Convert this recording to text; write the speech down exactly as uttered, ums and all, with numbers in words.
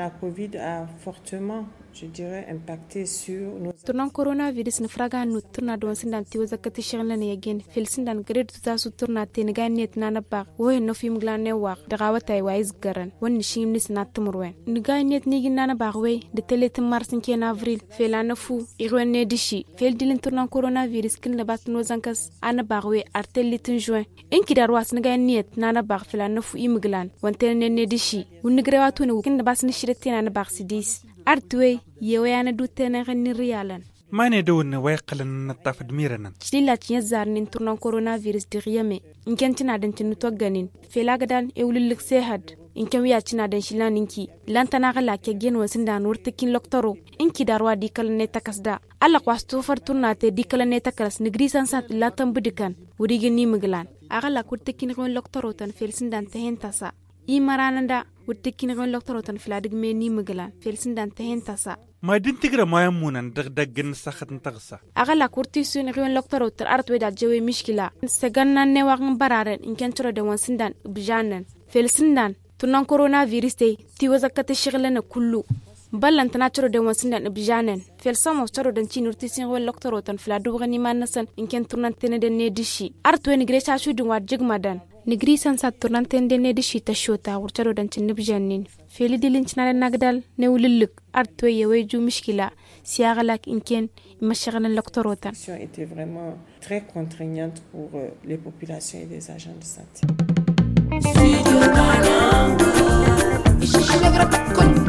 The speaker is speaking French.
la Covid a fortement, je dirais, impacté sur nos... Tournan coronavirus na fraga nu turna don sindan tiwa zakati shaglan yagin fil sindan gred ta su turna te ni ganet na na ba wo no film glane wa da gawata ay wais garan wonni shim nis na tumurwen ni ganet ni gin na ba we de telet mars en avril fela na fu irwenne dishi fel dilin turnan coronavirus kin la bat no zankas ana ba we artel litin juin en kidar was ni ganet na na ba fela na fu imiglan wanten ne dishi wonni grewatu ni kin bas ni shirete na na ba sidis artwe yewayana dutena ganni riyalan mane dawna way qalan natafad miranan shilla tiya zarnin turnan coronavirus di riyame inkentina dan tinu toganin felagadan ewlilik sehad inken wiya cina dan shilaninki lantana gala ke gen wasin da nurtikin loktoro inki darwa di kalne takasda alla kwasto far turnate di kalne takas nigrisan sat latan budikan wuri geni miglan agala kurtikin gon loktoro tan felsin dan tehentasa imarananda wurtikin gon loktoro tan fladig me ni miglan felsin dan tehentasa ما دين تقرا ما يمونا دغدغن سخت نتغسا اغلا كورتي سون غيون لوكتورو تر ارت ودا جوي مشكله سغنا نيواغن برارن ان كان ترو دون سندان بجانن فلسندان تنان كورونا فيروس تي تي وزكت شغلنا كله بلن تناترو دون سندان بجانن فلسمو ترو دن تي نورتي سين غيون لوكتورو تن فلا دوغني ما نسن ان كان ترنان تن دن ندشي ارت وين غريسا شو دون واجغمدان نغري سان سات ترنان تن دن ندشي تشوتا ورترو دن تن بجانن فيلي ديلنشنا نغدال نوللك artoye weju mishkila siagalak inken mashagana loktorotan était vraiment très contraignante pour euh, les populations et les agents de santé.